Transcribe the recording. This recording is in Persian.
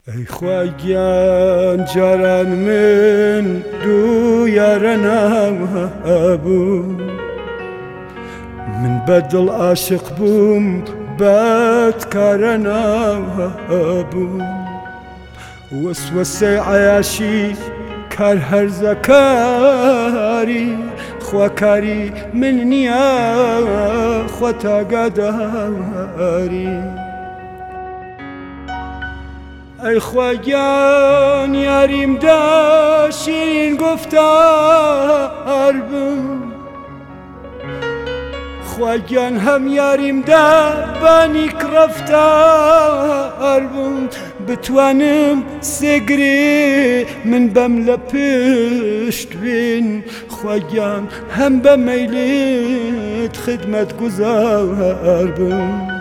ای خواگیان جاران من دو یارانم بوم من بدل عاشق بوم بدکارانم بوم وسوسه عیاشی کار هرزه کاری خواکاری من نیا خواتا گداری ای خواگیان یاریم دا شیرین گفتار بم خواگیان هم یاریم دا بانیک رفتار بم بتوانم سگری من بم لپشت بین خواگیان هم بمیلت خدمت گزار بم